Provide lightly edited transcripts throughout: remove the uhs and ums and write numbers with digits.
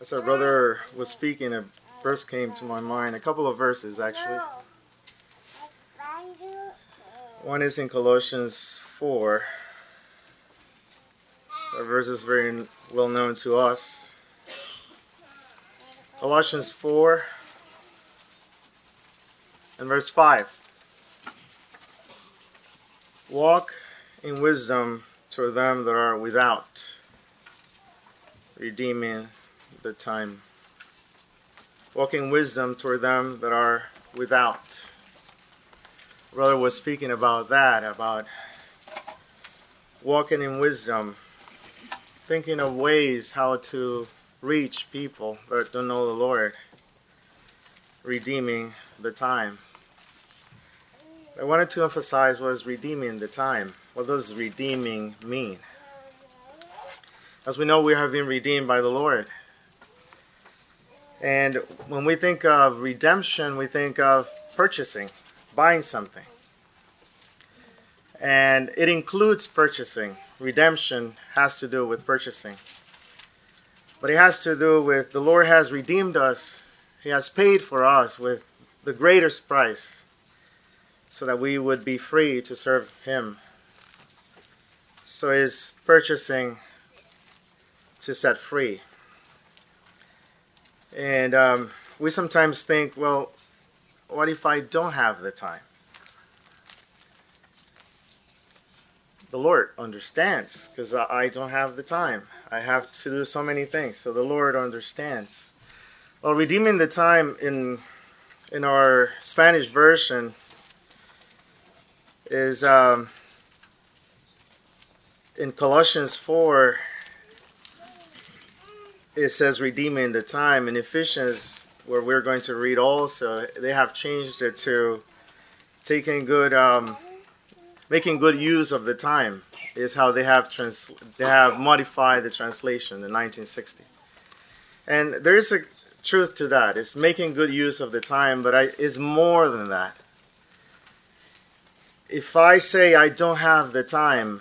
As our brother was speaking, a verse came to my mind, a couple of verses actually. One is in Colossians 4. That verse is very well known to us. Colossians 4 and verse 5. Walk in wisdom toward them that are without, redeeming the time. Walk in wisdom toward them that are without. Brother was speaking about that, about walking in wisdom, thinking of ways how to reach people that don't know the Lord, redeeming the time. I wanted to emphasize was redeeming the time. What does redeeming mean? As we know, we have been redeemed by the Lord. And when we think of redemption, we think of purchasing, buying something. And it includes purchasing. Redemption has to do with purchasing. But it has to do with the Lord has redeemed us. He has paid for us with the greatest price so that we would be free to serve Him. So it's purchasing to set free. And we sometimes think, well, what if I don't have the time? The Lord understands, because I don't have the time. I have to do so many things, so the Lord understands. Well, redeeming the time in our Spanish version is in Colossians 4. It says redeeming the time. In Ephesians, where we're going to read also, they have changed it to making good use of the time is how they have modified the translation in 1960. And there is a truth to that. It's making good use of the time, but it's more than that. If I say I don't have the time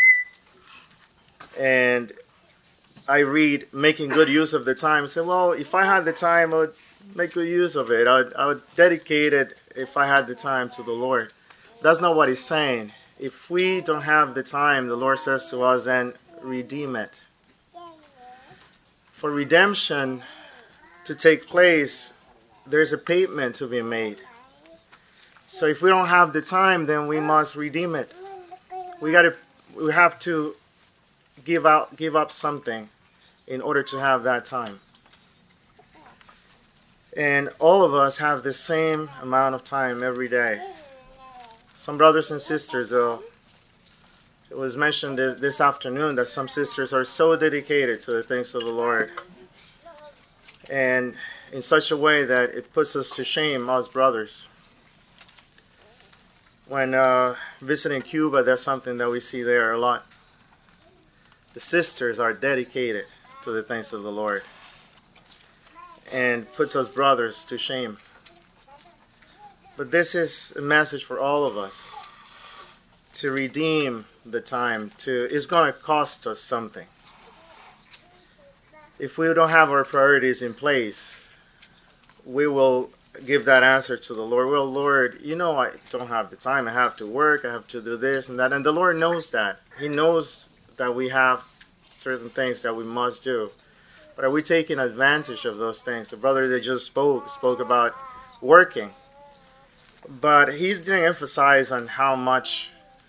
and I read making good use of the time, say, well, if I had the time, I would make good use of it. I would dedicate it if I had the time to the Lord. That's not what he's saying. If we don't have the time, the Lord says to us, then redeem it. For redemption to take place, there's a payment to be made. So if we don't have the time, then we must redeem it. We have to give up something in order to have that time. And all of us have the same amount of time every day. Some brothers and sisters, it was mentioned this afternoon that some sisters are so dedicated to the things of the Lord, and in such a way that it puts us to shame, us brothers. When visiting Cuba, that's something that we see there a lot. The sisters are dedicated to the things of the Lord, and puts us brothers to shame. But this is a message for all of us to redeem the time. It's going to cost us something. If we don't have our priorities in place, we will give that answer to the Lord. Well, Lord, you know I don't have the time. I have to work. I have to do this and that. And the Lord knows that. He knows that we have certain things that we must do. But are we taking advantage of those things? The brother that just spoke about working. But he didn't emphasize on how much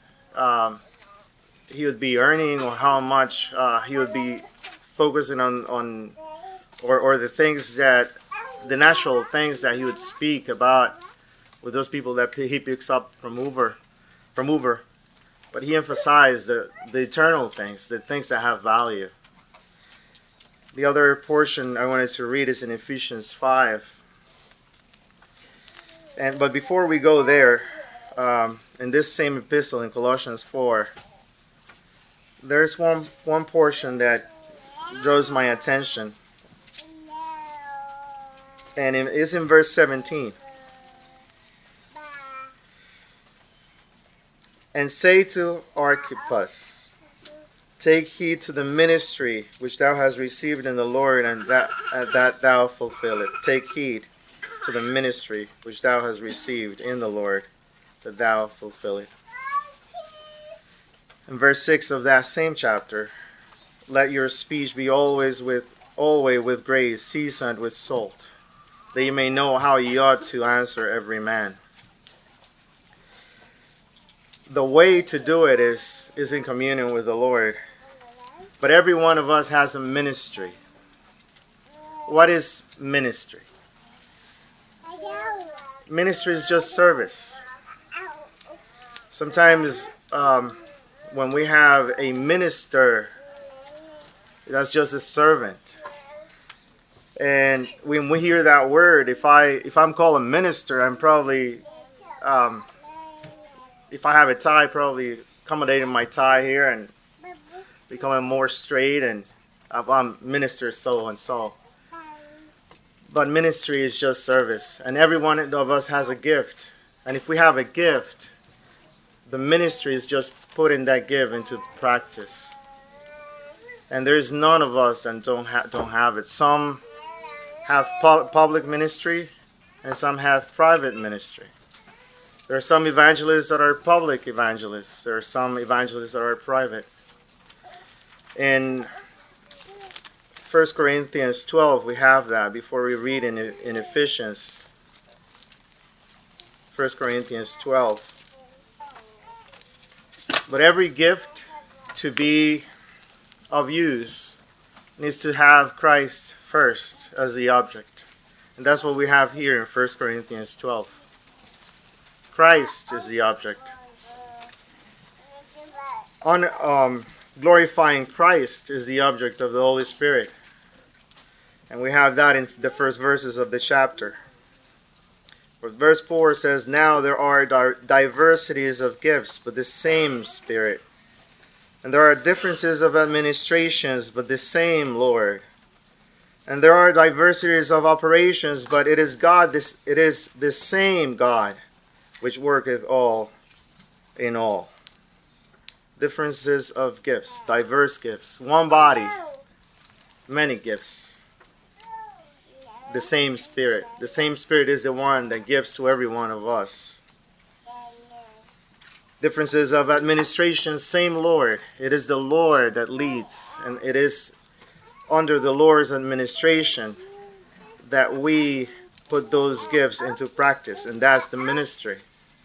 he would be earning or how much he would be focusing on or the things that, the natural things that he would speak about with those people that he picks up from Uber. But he emphasized the eternal things, the things that have value. The other portion I wanted to read is in Ephesians 5. But before we go there, in this same epistle in Colossians 4, there's one portion that draws my attention. And it's in verse 17. And say to Archippus, Take heed to the ministry which thou hast received in the Lord, and that thou fulfill it. Take heed to the ministry which thou hast received in the Lord, that thou fulfill it. In verse 6 of that same chapter, let your speech be always with grace, seasoned with salt, that you may know how ye ought to answer every man. The way to do it is in communion with the Lord. But every one of us has a ministry. What is ministry? Ministry is just service. Sometimes when we have a minister, that's just a servant. And when we hear that word, if I'm called a minister, I'm probably, if I have a tie, probably accommodating my tie here and becoming more straight, and I'm minister so and so. But ministry is just service, and every one of us has a gift. And if we have a gift, the ministry is just putting that gift into practice. And there's none of us that don't have it. Some have public ministry, and some have private ministry. There are some evangelists that are public evangelists. There are some evangelists that are private. In 1 Corinthians 12, we have that before we read in Ephesians. 1 Corinthians 12. But every gift to be of use needs to have Christ first as the object. And that's what we have here in 1 Corinthians 12. Christ is the object. Glorifying Christ is the object of the Holy Spirit. And we have that in the first verses of the chapter. Verse 4 says, now there are diversities of gifts, but the same Spirit. And there are differences of administrations, but the same Lord. And there are diversities of operations, but it is the same God, which worketh all in all. Differences of gifts, diverse gifts. One body, many gifts. The same Spirit. The same Spirit is the one that gives to every one of us. Differences of administration, same Lord. It is the Lord that leads, and it is under the Lord's administration that we put those gifts into practice, and that's the ministry.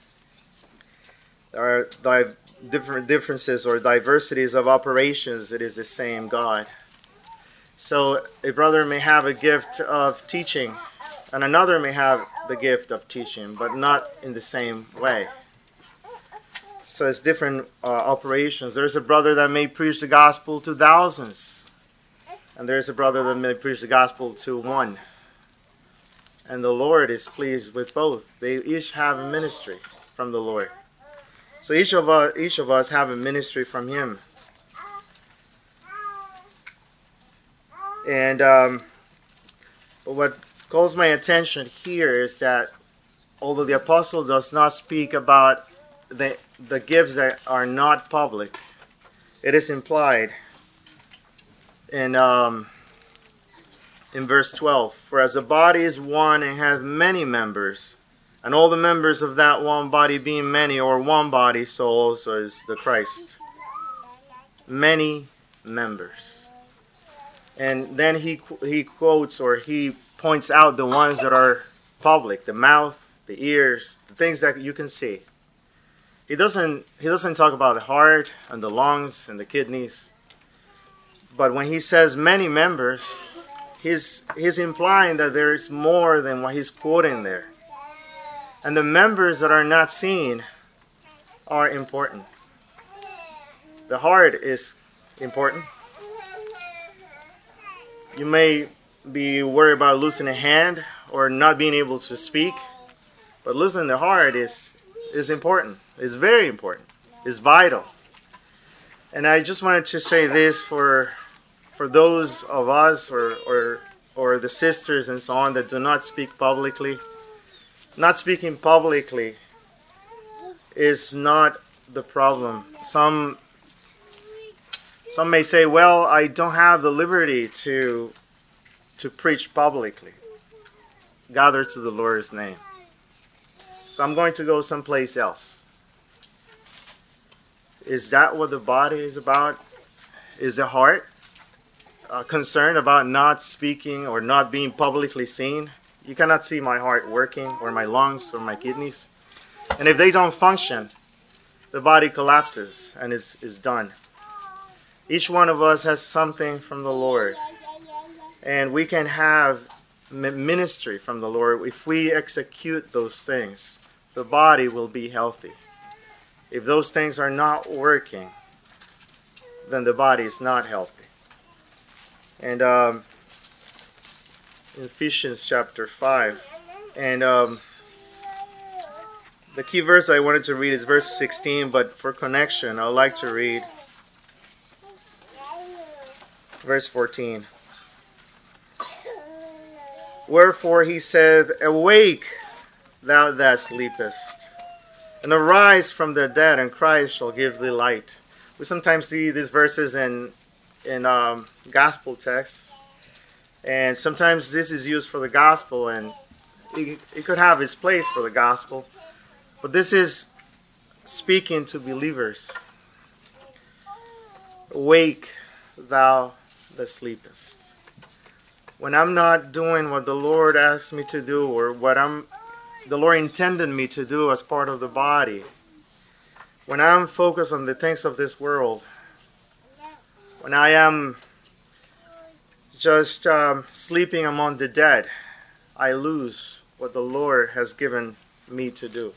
There are different differences or diversities of operations. It is the same God. So a brother may have a gift of teaching, and another may have the gift of teaching, but not in the same way. So it's different operations. There's a brother that may preach the gospel to thousands, and there's a brother that may preach the gospel to one. And the Lord is pleased with both. They each have a ministry from the Lord. So each of us have a ministry from Him. And what calls my attention here is that although the apostle does not speak about the gifts that are not public, it is implied in verse 12. For as the body is one and hath many members, and all the members of that one body being many, or one body, so also is the Christ. Many members. And then he quotes, or he points out the ones that are public, the mouth, the ears, the things that you can see. He doesn't talk about the heart and the lungs and the kidneys. But when he says many members, he's implying that there is more than what he's quoting there. And the members that are not seen are important. The heart is important. You may be worried about losing a hand or not being able to speak, but losing the heart is important. It's very important. It's vital. And I just wanted to say this for those of us or the sisters and so on that do not speak publicly. Not speaking publicly is not the problem. Some Some may say, well, I don't have the liberty to preach publicly, gather to the Lord's name. So I'm going to go someplace else. Is that what the body is about? Is the heart concerned about not speaking or not being publicly seen? You cannot see my heart working, or my lungs, or my kidneys. And if they don't function, the body collapses and is done. Each one of us has something from the Lord. And we can have ministry from the Lord. If we execute those things, the body will be healthy. If those things are not working, then the body is not healthy. And in Ephesians chapter 5, and the key verse I wanted to read is verse 16, but for connection, I would like to read verse 14. Wherefore he said, Awake, thou that sleepest, and arise from the dead, and Christ shall give thee light. We sometimes see these verses in gospel texts, and sometimes this is used for the gospel, and it could have its place for the gospel. But this is speaking to believers. Awake, thou that sleepest. When I'm not doing what the Lord asked me to do, or what the Lord intended me to do as part of the body, when I'm focused on the things of this world, when I am just sleeping among the dead, I lose what the Lord has given me to do.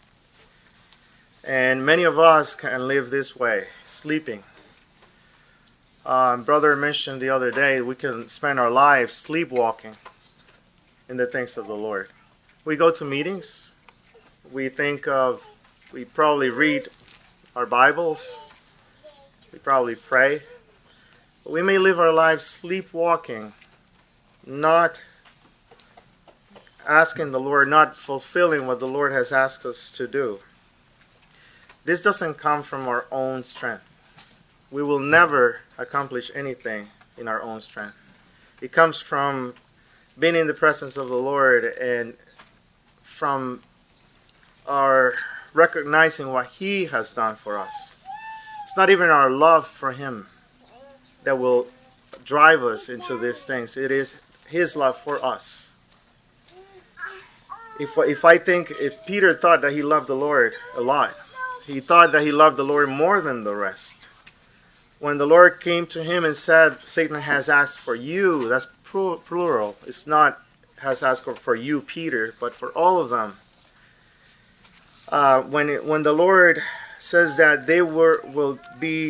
And many of us can live this way, sleeping. Brother mentioned the other day, we can spend our lives sleepwalking in the things of the Lord. We go to meetings. We probably read our Bibles. We probably pray. But we may live our lives sleepwalking, not asking the Lord, not fulfilling what the Lord has asked us to do. This doesn't come from our own strength. We will never accomplish anything in our own strength. It comes from being in the presence of the Lord and from our recognizing what He has done for us. It's not even our love for Him that will drive us into these things. It is His love for us. If Peter thought that he loved the Lord a lot, he thought that he loved the Lord more than the rest. When the Lord came to him and said, Satan has asked for you, that's plural. It's not has asked for you, Peter, but for all of them. When the Lord says that they will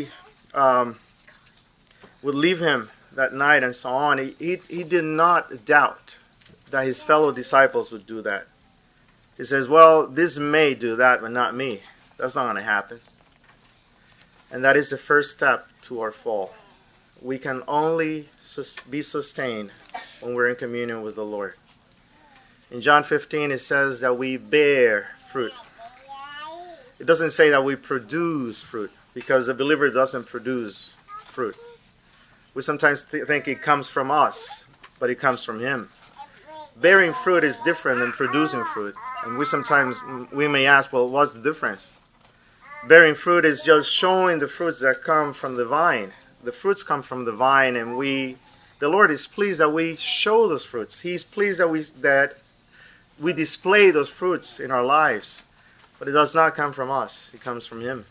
leave him that night and so on, he did not doubt that his fellow disciples would do that. He says, well, this may do that, but not me. That's not going to happen. And that is the first step to our fall. We can only be sustained when we're in communion with the Lord. In John 15, it says that we bear fruit. It doesn't say that we produce fruit, because the believer doesn't produce fruit. We sometimes think it comes from us, but it comes from Him. Bearing fruit is different than producing fruit. And we may ask, well, what's the difference? Bearing fruit is just showing the fruits that come from the vine. The fruits come from the vine, and the Lord is pleased that we show those fruits. He's pleased that we display those fruits in our lives. But it does not come from us. It comes from Him.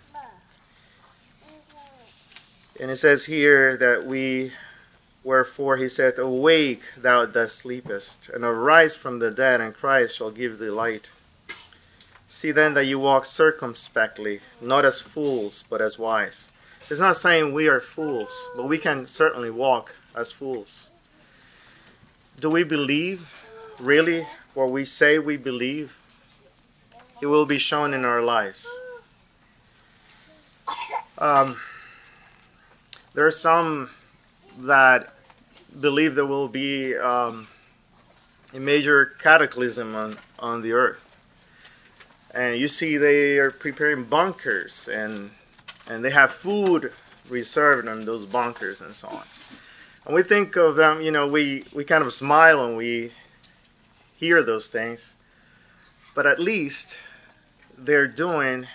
And it says here that wherefore He said, Awake, thou that sleepest, and arise from the dead, and Christ shall give thee light. See then that you walk circumspectly, not as fools, but as wise. It's not saying we are fools, but we can certainly walk as fools. Do we believe, really, what we say we believe? It will be shown in our lives. There are some that believe there will be a major cataclysm on the earth. And you see they are preparing bunkers, and they have food reserved in those bunkers and so on. And we think of them, we kind of smile when we hear those things, but at least they're doing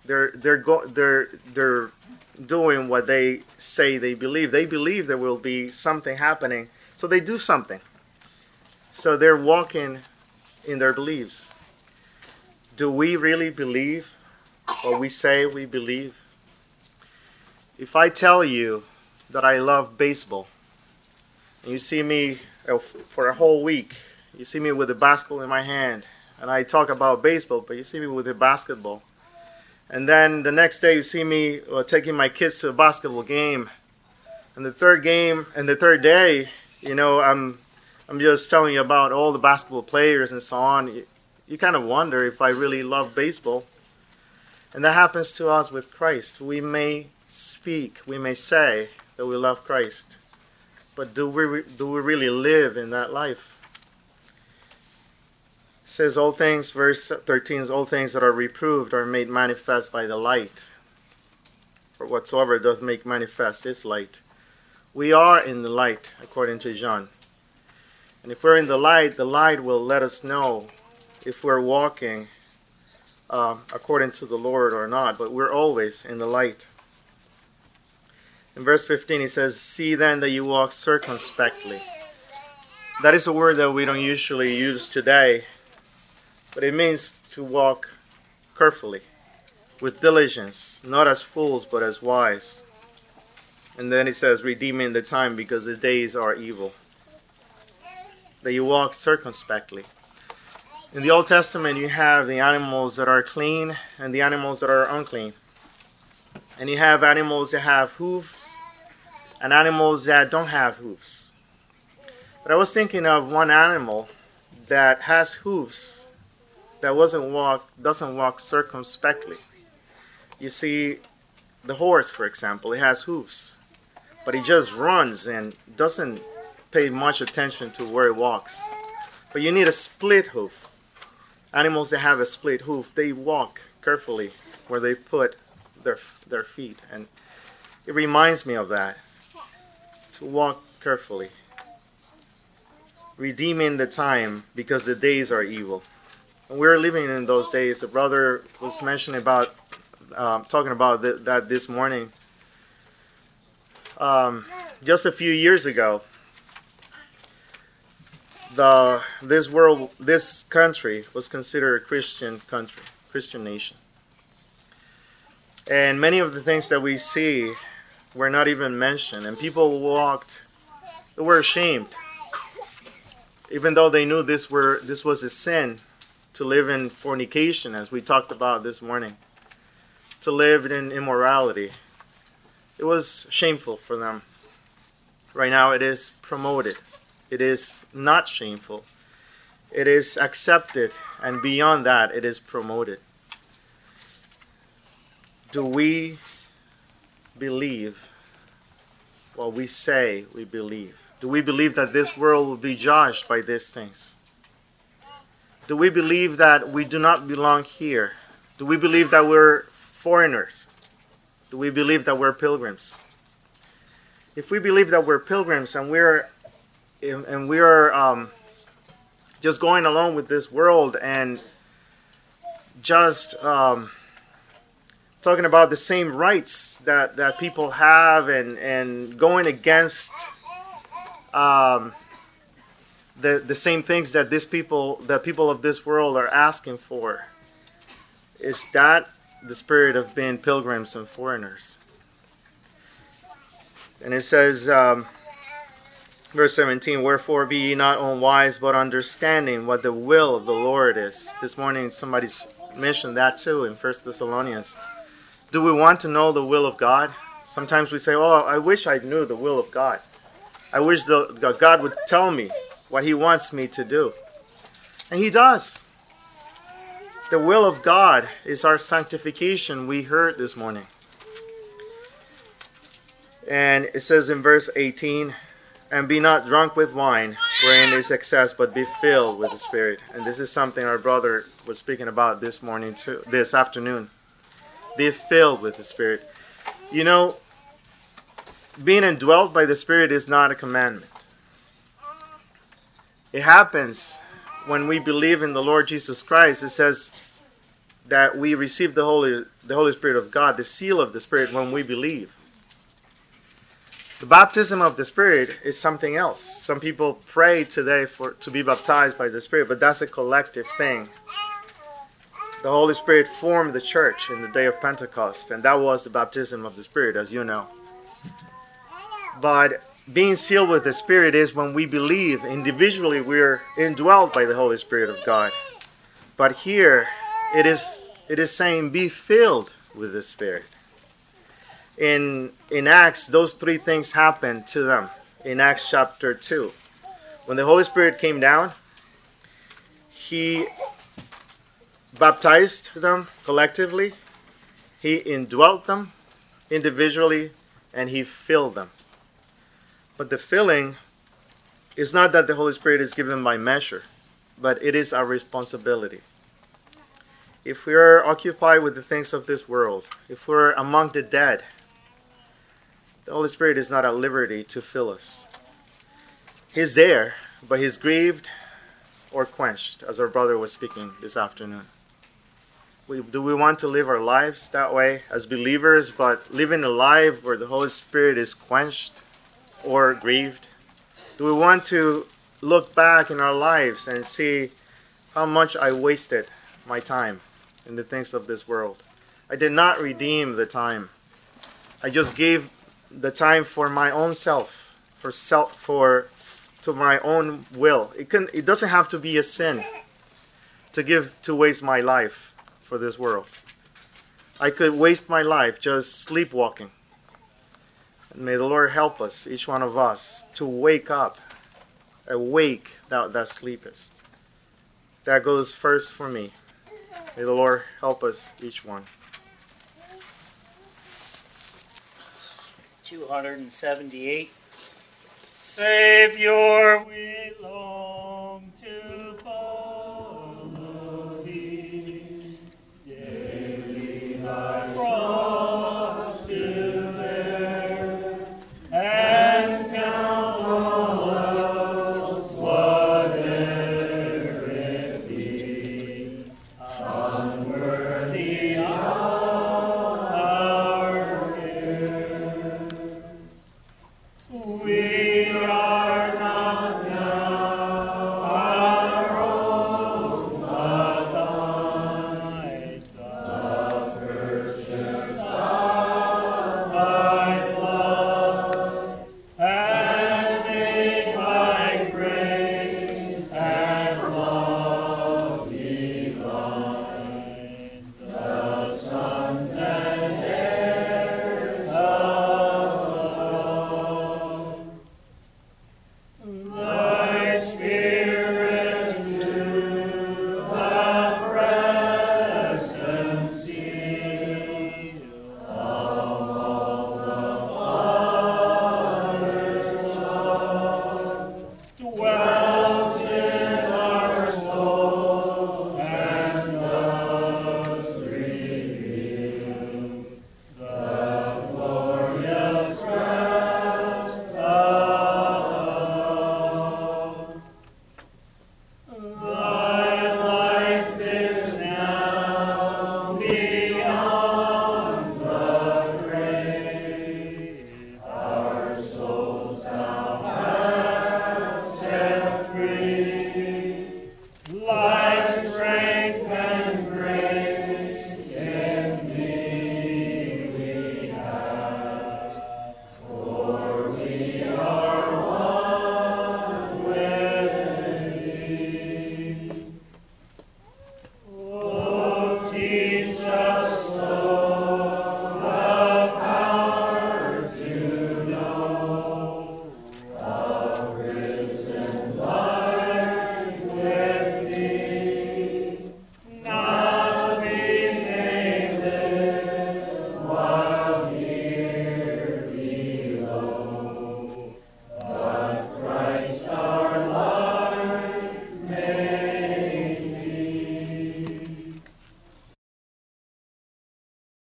what they say they believe. They believe there will be something happening, so they do something. So they're walking in their beliefs. Do we really believe what we say we believe? If I tell you that I love baseball, and you see me for a whole week, you see me with a basketball in my hand, and I talk about baseball, but you see me with a basketball. And then the next day you see me taking my kids to a basketball game. And the third day, I'm just telling you about all the basketball players and so on. You kind of wonder if I really love baseball. And that happens to us with Christ. We may speak, we may say that we love Christ, but do we really live in that life? It says all things, verse 13, all things that are reproved are made manifest by the light. For whatsoever doth make manifest is light. We are in the light, according to John. And if we're in the light will let us know if we're walking according to the Lord or not. But we're always in the light. In verse 15 he says, see then that you walk circumspectly. That is a word that we don't usually use today. But it means to walk carefully, with diligence, not as fools, but as wise. And then he says, redeeming the time because the days are evil. That you walk circumspectly. In the Old Testament, you have the animals that are clean and the animals that are unclean. And you have animals that have hooves and animals that don't have hooves. But I was thinking of one animal that has hooves that doesn't walk circumspectly. You see, the horse, for example, it has hooves, but he just runs and doesn't pay much attention to where it walks. But you need a split hoof. Animals that have a split hoof, they walk carefully where they put their feet, and it reminds me of that. To walk carefully, redeeming the time because the days are evil. We're living in those days. A brother was mentioning about, talking about that this morning. Just a few years ago, this country was considered a Christian country, Christian nation. And many of the things that we see were not even mentioned. And people they were ashamed, even though they knew this was a sin. To live in fornication, as we talked about this morning. To live in immorality. It was shameful for them. Right now it is promoted. It is not shameful. It is accepted, and beyond that it is promoted. Do we believe what we say we believe? Do we believe that this world will be judged by these things? Do we believe that we do not belong here? Do we believe that we're foreigners? Do we believe that we're pilgrims? If we believe that we're pilgrims and we're just going along with this world and just talking about the same rights that people have and going against the same things that people of this world are asking for, is that the spirit of being pilgrims and foreigners? And it says, verse 17, wherefore be ye not unwise, but understanding what the will of the Lord is. This morning somebody's mentioned that too in 1 Thessalonians. Do we want to know the will of God? Sometimes we say, oh, I wish I knew the will of God. I wish God would tell me what He wants me to do. And He does. The will of God is our sanctification, we heard this morning. And it says in verse 18, and be not drunk with wine, wherein is excess, but be filled with the Spirit. And this is something our brother was speaking about this morning too, this afternoon. Be filled with the Spirit. You know, being indwelt by the Spirit is not a commandment. It happens when we believe in the Lord Jesus Christ. It says that we receive the Holy Spirit of God, the seal of the Spirit, when we believe. The baptism of the Spirit is something else. Some people pray today to be baptized by the Spirit, but that's a collective thing. The Holy Spirit formed the church in the day of Pentecost, and that was the baptism of the Spirit, as you know. But being sealed with the Spirit is when we believe individually we're indwelt by the Holy Spirit of God. But here it is saying be filled with the Spirit. In Acts, those three things happened to them. In Acts chapter 2. When the Holy Spirit came down, He baptized them collectively, He indwelt them individually, and He filled them. But the filling is not that the Holy Spirit is given by measure, but it is our responsibility. If we are occupied with the things of this world, if we're among the dead, the Holy Spirit is not at liberty to fill us. He's there, but He's grieved or quenched, as our brother was speaking this afternoon. Do we want to live our lives that way as believers, but living a life where the Holy Spirit is quenched or grieved? Do we want to look back in our lives and see how much I wasted my time in the things of this world? I did not redeem the time. I just gave the time for my own self, to my own will. It doesn't have to be a sin to waste my life for this world. I could waste my life just sleepwalking. And may the Lord help us, each one of us, to wake up, awake that sleepest. That goes first for me. May the Lord help us, each one. 278. Savior, we long to follow Thee. Daily Thy cross to bear, and count us whate'er it be, unworthy of our care. We